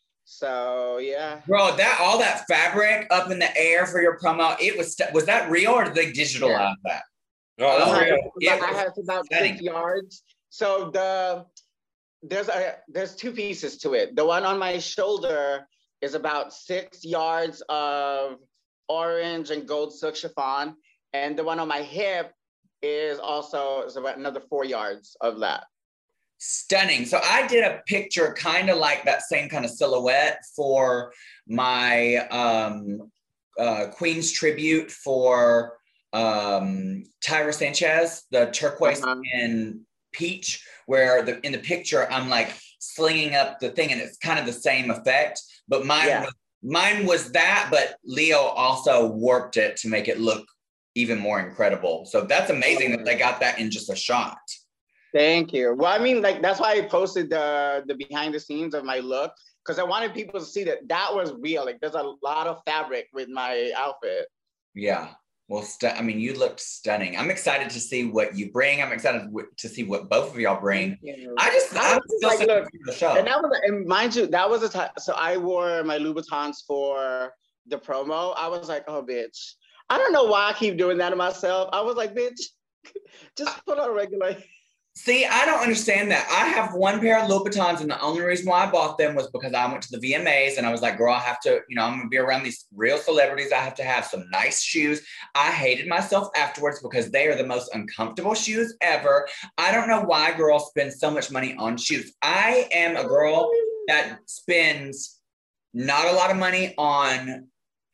So yeah. Bro, that all that fabric up in the air for your promo, it was was that real or did they digitalize yeah. that? Oh, that's I real. Had, I had about stunning. six yards. So the there's a there's two pieces to it. The one on my shoulder is about six yards of orange and gold silk chiffon. And the one on my hip is also is about another four yards of that. Stunning. So I did a picture kind of like that same kind of silhouette for my um, uh, Queen's tribute for um, Tyra Sanchez, the turquoise uh-huh. and peach, where the in the picture I'm like slinging up the thing and it's kind of the same effect. But mine, yeah. was, mine was that, but Leo also warped it to make it look even more incredible. So that's amazing that they got that in just a shot. Thank you. Well, I mean, like, that's why I posted the, the behind the scenes of my look, because I wanted people to see that that was real. Like, there's a lot of fabric with my outfit. Yeah. Well, stu- I mean, you looked stunning. I'm excited to see what you bring. I'm excited w- to see what both of y'all bring. I just, I, I was like, look, the show. And that was, and mind you, that was a time. So I wore my Louboutins for the promo. I was like, oh, bitch. I don't know why I keep doing that to myself. I was like, bitch, just put on a regular. See, I don't understand that. I have one pair of Louboutins, and the only reason why I bought them was because I went to the V M As and I was like, girl, I have to, you know, I'm gonna be around these real celebrities. I have to have some nice shoes. I hated myself afterwards because they are the most uncomfortable shoes ever. I don't know why girls spend so much money on shoes. I am a girl that spends not a lot of money on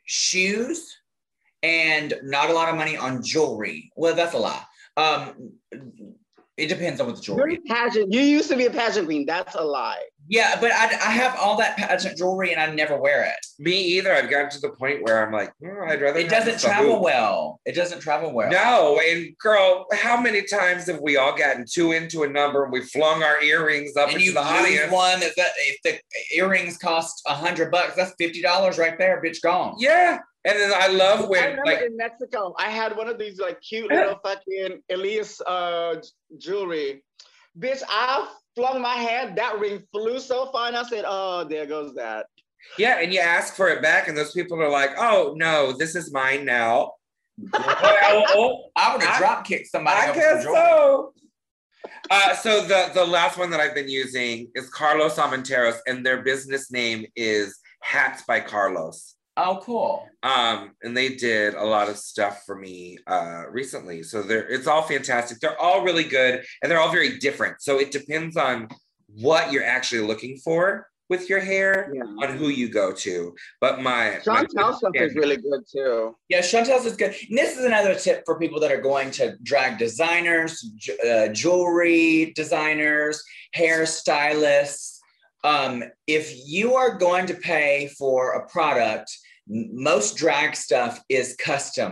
shoes and not a lot of money on jewelry. Well, that's a lie. Um, It depends on what the jewelry is. Pageant. You used to be a pageant queen. That's a lie. Yeah, but I, I have all that pageant jewelry and I never wear it. Me either. I've gotten to the point where I'm like, oh, I'd rather. It doesn't travel well. It doesn't travel well. No, and girl, how many times have we all gotten too into a number and we flung our earrings up and into you the audience? One that if the earrings cost a hundred bucks, that's fifty dollars right there, bitch, gone. Yeah. And then I love when, I remember like, in Mexico, I had one of these like cute little fucking Elias uh, jewelry. Bitch, I flung my hand, that ring flew so far, and I said, oh, there goes that. Yeah, and you ask for it back, and those people are like, oh, no, this is mine now. oh, oh, I would have drop kicked somebody. I guess so. Uh, so the, the last one that I've been using is Carlos Armenteros, and their business name is Hats by Carlos. Oh, cool. Um, and they did a lot of stuff for me uh, recently. So they're it's all fantastic. They're all really good and they're all very different. So it depends on what you're actually looking for with your hair, yeah. on who you go to. But my Chantel stuff is really good too. Yeah, Chantel's is good. And this is another tip for people that are going to drag designers, uh, jewelry designers, hairstylists. Um, if you are going to pay for a product, most drag stuff is custom.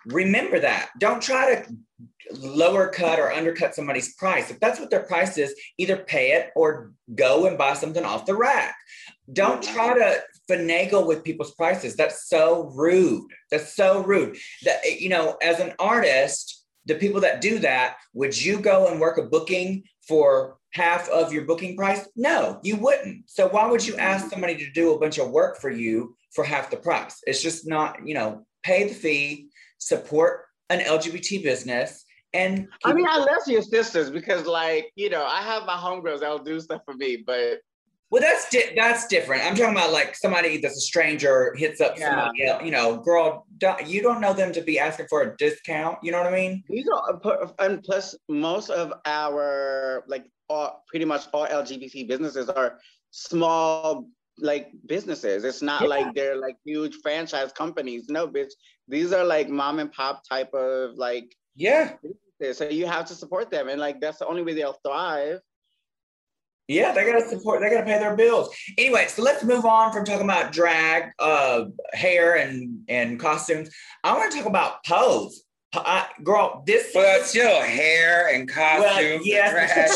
remember that. Don't try to lower cut or undercut somebody's price. If that's what their price is, either pay it or go and buy something off the rack. Don't try to finagle with people's prices. That's so rude. That's so rude. That, you know, as an artist, the people that do that, would you go and work a booking for half of your booking price? No, you wouldn't. So why would you ask somebody to do a bunch of work for you for half the price? It's just not, you know, pay the fee, support an L G B T business. And I mean, unless you're sisters, because like, you know, I have my homegirls that'll do stuff for me, but. Well, that's di- that's different. I'm talking about like somebody that's a stranger hits up yeah. somebody else, you know, girl, don't, you don't know them to be asking for a discount. You know what I mean? These are, and plus most of our, like all, pretty much all L G B T businesses are small, like businesses. It's not yeah. like they're like huge franchise companies. No, bitch. These are like mom and pop type of like, yeah. businesses. So you have to support them. And like, that's the only way they'll thrive. Yeah, they gotta support, they gotta pay their bills. Anyway, so let's move on from talking about drag, uh, hair and, and costumes. I wanna talk about Pose. I, girl, this- Well, it's still hair and costumes. Well, yes,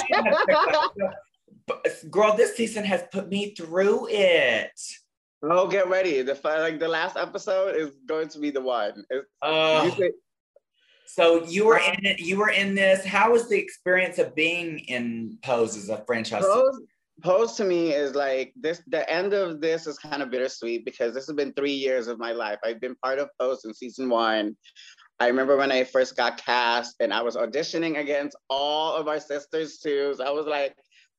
and girl, this season has put me through it. Oh, get ready. The like the last episode is going to be the one. Uh, you So you were in it, you were in this. How was the experience of being in Pose as a franchise? Pose, Pose to me is like this, the end of this is kind of bittersweet because this has been three years of my life. I've been part of Pose in season one. I remember when I first got cast and I was auditioning against all of our sisters too. So I was like,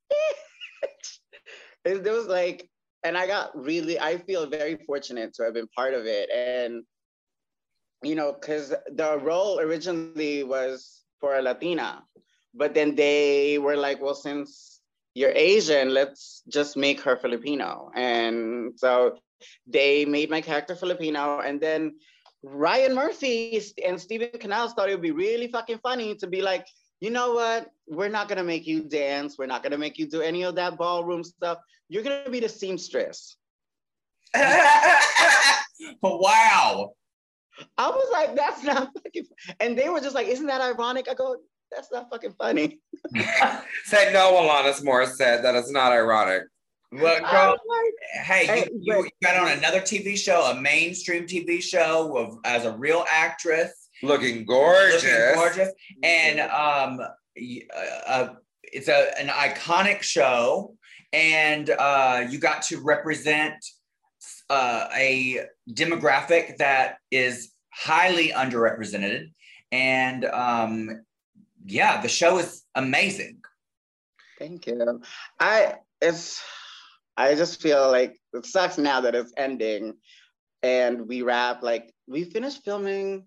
it, it was like, and I got really, I feel very fortunate to have been part of it. And you know, because the role originally was for a Latina, but then they were like, well, since you're Asian, let's just make her Filipino. And so they made my character Filipino. And then Ryan Murphy and Stephen Canals thought it would be really fucking funny to be like, you know what? We're not gonna make you dance. We're not gonna make you do any of that ballroom stuff. You're gonna be the seamstress. Wow. I was like, that's not fucking, and they were just like, isn't that ironic? I go, that's not fucking funny. Said no, Alanis Morissette, that is not ironic. Well, girl, like, hey, hey you, you, you got on another T V show, a mainstream T V show of, as a real actress. Looking gorgeous. Looking gorgeous. And um, uh, it's a an iconic show. And uh, you got to represent Uh, a demographic that is highly underrepresented. And um, yeah, the show is amazing. Thank you. I, it's, I just feel like it sucks now that it's ending and we wrap, like we finished filming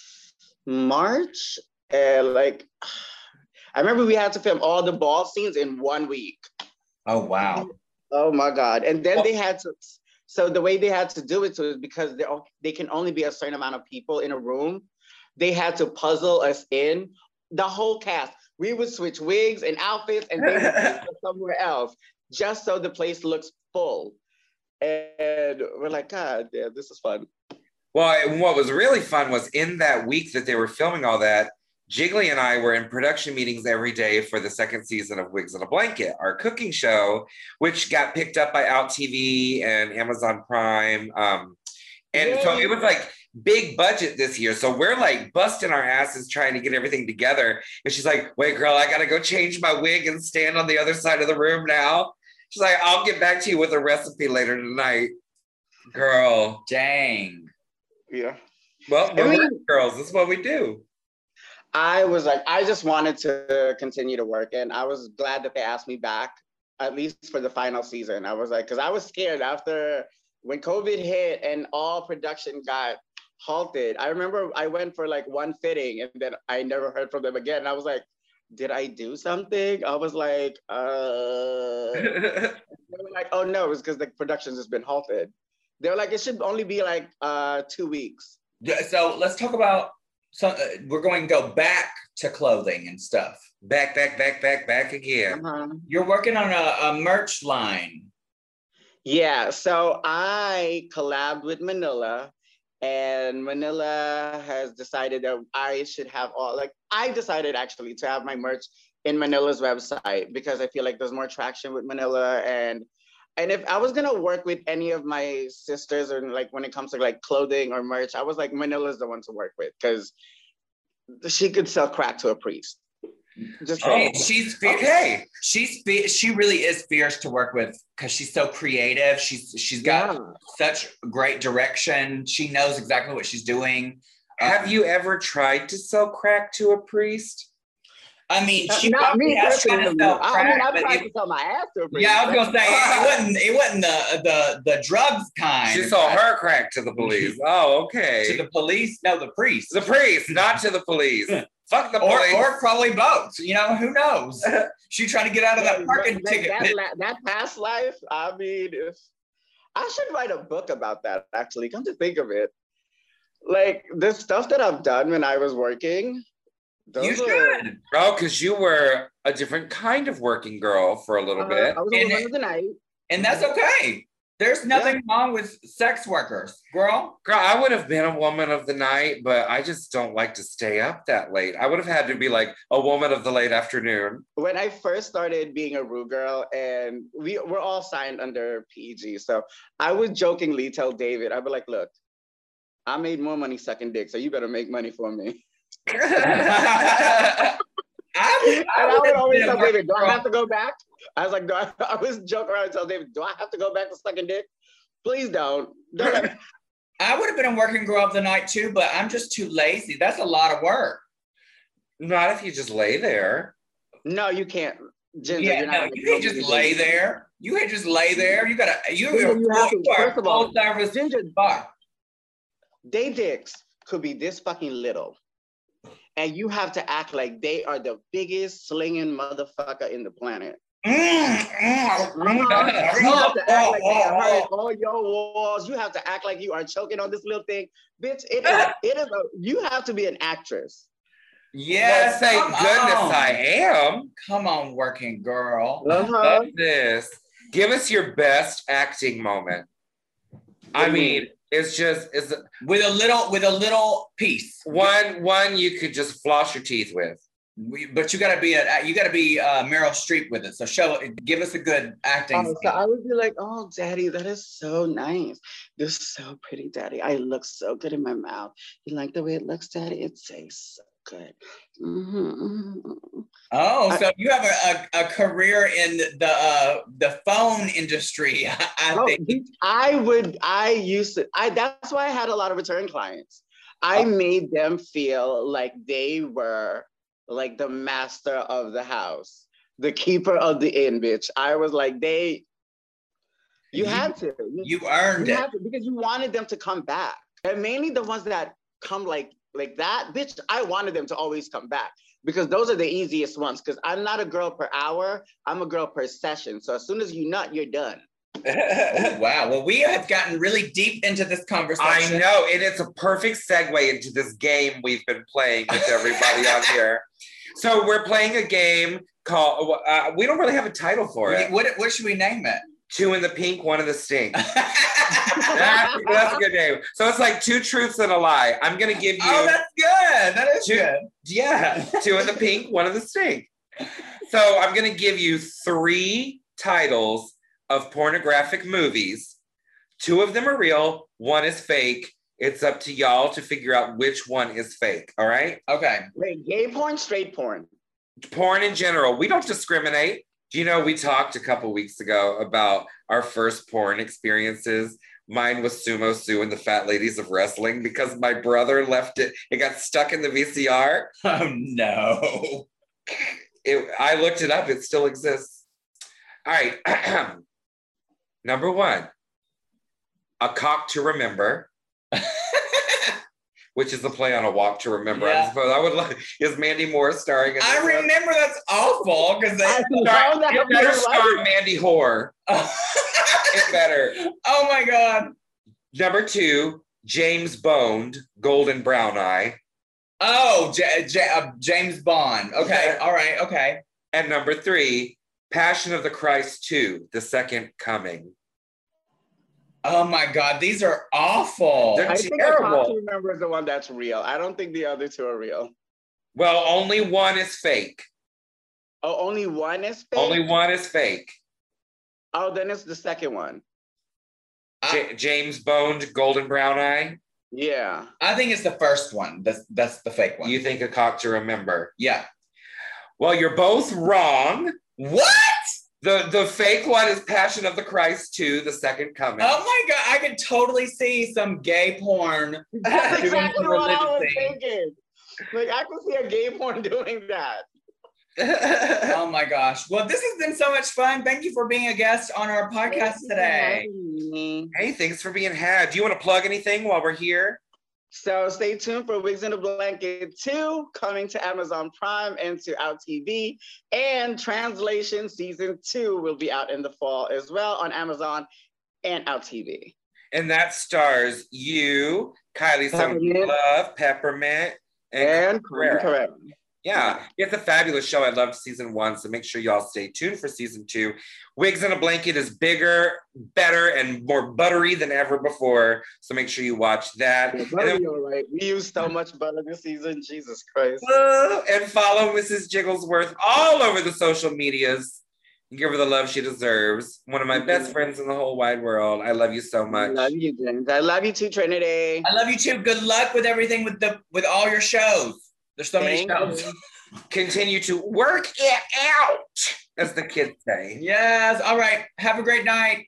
March and like, I remember we had to film all the ball scenes in one week. Oh, wow. Oh my God. And then well, they had to, So the way they had to do it so is because they they can only be a certain amount of people in a room. They had to puzzle us in, the whole cast. We would switch wigs and outfits and they would go somewhere else just so the place looks full. And we're like, God, yeah, this is fun. Well, and what was really fun was in that week that they were filming all that, Jiggly and I were in production meetings every day for the second season of Wigs in a Blanket, our cooking show, which got picked up by Out T V and Amazon Prime. Um, and Yay. So it was like big budget this year. So we're like busting our asses trying to get everything together. And she's like, wait, girl, I got to go change my wig and stand on the other side of the room now. She's like, I'll get back to you with a recipe later tonight. Girl. Dang. Yeah. Well, we're I mean, girls. This is what we do. I was like, I just wanted to continue to work. And I was glad that they asked me back, at least for the final season. I was like, because I was scared after when COVID hit and all production got halted. I remember I went for like one fitting and then I never heard from them again. And I was like, did I do something? I was like, uh, they were like, oh no, it was because the production's just been halted. They were like, it should only be like uh, two weeks. Yeah, so let's talk about, so uh, we're going to go back to clothing and stuff. Back, back, back, back, back again. Uh-huh. You're working on a, a merch line. Yeah, so I collabed with Manila And Manila has decided that I should have all, like, I decided actually to have my merch in Manila's website because I feel like there's more traction with Manila. And and if I was gonna work with any of my sisters, or like when it comes to like clothing or merch, I was like, Manila's the one to work with because she could sell crack to a priest. Just oh, she's fierce. Okay. She's she really is fierce to work with because she's so creative. She's she's got yeah. such great direction. She knows exactly what she's doing. Have um, you ever tried to sell crack to a priest? I mean, she not probably me has tried to sell crack. I mean, I tried to sell my ass to a priest. Yeah, I was gonna say it wasn't it wasn't the the the drugs kind. She sold her crack to the police. Oh, okay. To the police? No, the priest. The priest, not to the police. Fuck the or, police. Or probably both. You know, who knows? She trying to get out of that parking that, ticket. That, that past life, I mean, if, I should write a book about that, actually. Come to think of it. Like, the stuff that I've done when I was working. Those you were, should. Oh, because you were a different kind of working girl for a little uh, bit. I was a woman of the night. And that's okay. There's nothing yeah. wrong with sex workers, girl. Girl, I would have been a woman of the night, but I just don't like to stay up that late. I would have had to be like a woman of the late afternoon. When I first started being a Rue girl, and we were all signed under P E G, so I would jokingly tell David, I'd be like, look, I made more money sucking dick, so you better make money for me. I, I, and I would always tell David, do I have to go back? I was like, do I, I was joking around and tell David, do I have to go back to sucking dick? Please don't. don't let me. I would have been a working girl of the night too, but I'm just too lazy. That's a lot of work. Not if you just lay there. No, you can't. Ginger, yeah, you're no, not you can't just lay there. You can't just lay there. You gotta, you, Ginger, you have to, first of all, service Ginger, bar. They dicks could be this fucking little. And you have to act like they are the biggest slinging motherfucker in the planet. Mm, mm, mm. You have to act like they are hurting all your walls. You have to act like you are choking on this little thing. Bitch, it is, it is a, you have to be an actress. Yes, well, thank goodness on. I am. Come on, working girl. Uh-huh. This. Give us your best acting moment. I mean, it's just it's with a little with a little piece. One one you could just floss your teeth with. We, but you gotta be a you gotta be uh, Meryl Streep with it. So show give us a good acting. Oh, so I would be like, oh, Daddy, that is so nice. You're so pretty, Daddy. I look so good in my mouth. You like the way it looks, Daddy? It tastes so good. Mm-hmm, mm-hmm. Oh, so I, you have a, a, a career in the uh, the phone industry. I, I oh, think I would. I used to. I that's why I had a lot of return clients. I oh. made them feel like they were like the master of the house, the keeper of the inn, bitch. I was like, they, you, you had to. You earned you it. Had to, because you wanted them to come back. And mainly the ones that come like, like that, bitch, I wanted them to always come back because those are the easiest ones because I'm not a girl per hour, I'm a girl per session. So as soon as you nut, you're done. Oh, wow. Well, we have gotten really deep into this conversation. I know, and it's a perfect segue into this game we've been playing with everybody on here. So we're playing a game called, uh, we don't really have a title for it. What, what should we name it? Two in the pink, one in the stink. that's, that's a good name. So it's like two truths and a lie. I'm going to give you. Oh, that's good. That is two, good. Yeah. Two in the pink, one in the stink. So I'm going to give you three titles of pornographic movies. Two of them are real, one is fake. It's up to y'all to figure out which one is fake, all right? Okay. Wait, gay porn, straight porn? Porn in general. We don't discriminate. Do you know, we talked a couple weeks ago about our first porn experiences. Mine was Sumo Sue and the Fat Ladies of Wrestling because my brother left it. It got stuck in the V C R. Oh, no. It, I looked it up. It still exists. All right. Number one, A Cock to Remember, which is a play on A Walk to Remember. Yeah. I suppose I would love, is Mandy Moore starring in I remember one? That's awful because they star, it better star Mandy Hoare. It better. Oh my God. Number two, James Bond, Golden Brown Eye. Oh, J- J- uh, James Bond. Okay. All right. Okay. And number three, Passion of the Christ two, The Second Coming. Oh my God, these are awful. They're I think terrible. a costume member is the one that's real. I don't think the other two are real. Well, only one is fake. Oh, only one is fake? Only one is fake. Oh, then it's the second one. J- James Boned, golden brown eye. Yeah. I think it's the first one. That's that's the fake one. You think a cock to remember? Yeah. Well, you're both wrong. What? The the fake one is Passion of the Christ two, the second coming. Oh my God, I could totally see some gay porn. That's doing exactly some what I religious was thing. thinking. Like, I could see a gay porn doing that. Oh my gosh. Well, this has been so much fun. Thank you for being a guest on our podcast today. Hey, thanks for being had. Do you want to plug anything while we're here? So stay tuned for Wigs in a Blanket two, coming to Amazon Prime and to Out T V. And Translation Season two will be out in the fall as well on Amazon and Out T V. And that stars you, Kylie Summer Love, Peppermint, and, and Carrera. Carrera. Yeah, it's a fabulous show. I loved season one, so make sure y'all stay tuned for season two. Wigs in a Blanket is bigger, better, and more buttery than ever before, so make sure you watch that. Yeah, buttery, and then, all right. We used so much butter this season, Jesus Christ. Uh, and follow Missus Jigglesworth all over the social medias. Give her the love she deserves. One of my best friends in the whole wide world. I love you so much. I love you, James. I love you too, Trinity. I love you too. Good luck with everything with the with all your shows. There's so Thank many shows. You. Continue to work it out, as the kids say. Yes. All right. Have a great night.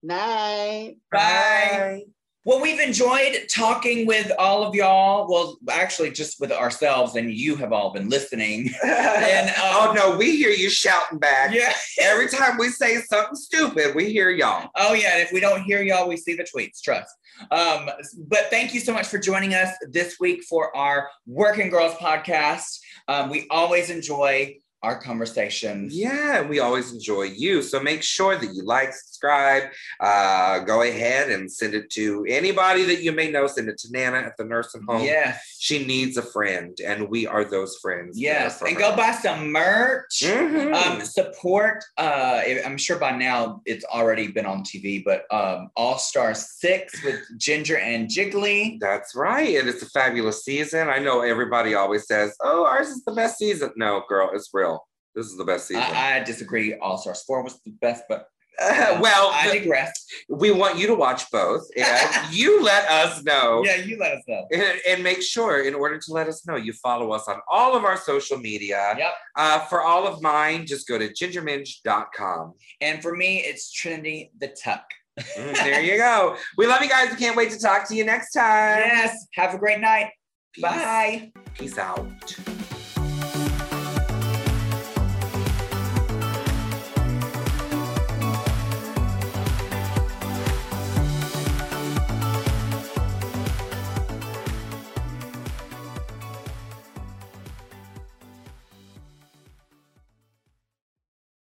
Night. Bye. Bye. Well, we've enjoyed talking with all of y'all. Well, actually, just with ourselves, and you have all been listening. and um, oh no, we hear you shouting back. Yeah. Every time we say something stupid, we hear y'all. Oh yeah, and if we don't hear y'all, we see the tweets. Trust. Um, but thank you so much for joining us this week for our Working Girls podcast. Um, we always enjoy our conversations. Yeah, and we always enjoy you. So make sure that you like, subscribe, uh, go ahead and send it to anybody that you may know. Send it to Nana at the nursing home. Yes. She needs a friend, and we are those friends. Yes, and her. Go buy some merch. Mm-hmm. Um, support, uh, I'm sure by now it's already been on T V, but um, All Star six with Ginger and Jiggly. That's right, and it's a fabulous season. I know everybody always says, oh, ours is the best season. No, girl, it's real. This is the best season. I, I disagree. All Stars four was the best, but uh, well, I digress. We want you to watch both, and you let us know. Yeah, you let us know, and, and make sure, in order to let us know, you follow us on all of our social media. Yep. Uh, for all of mine, just go to ginger minge dot com. And for me, it's Trinity the Tuck. mm, there you go. We love you guys. We can't wait to talk to you next time. Yes. Have a great night. Peace. Bye. Peace out.